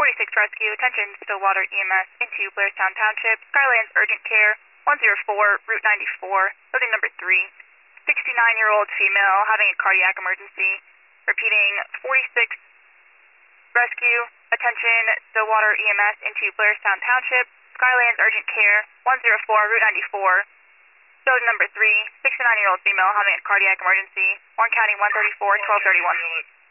46 rescue, attention Stillwater EMS into Blairstown Township, Skylands Urgent Care, 104, Route 94, building number 3. 69-year-old female having a cardiac emergency. Repeating, 46 rescue, attention Stillwater EMS into Blairstown Township, Skylands Urgent Care, 104, Route 94, building number 3. 69-year-old female having a cardiac emergency. Warren County 134, 1231.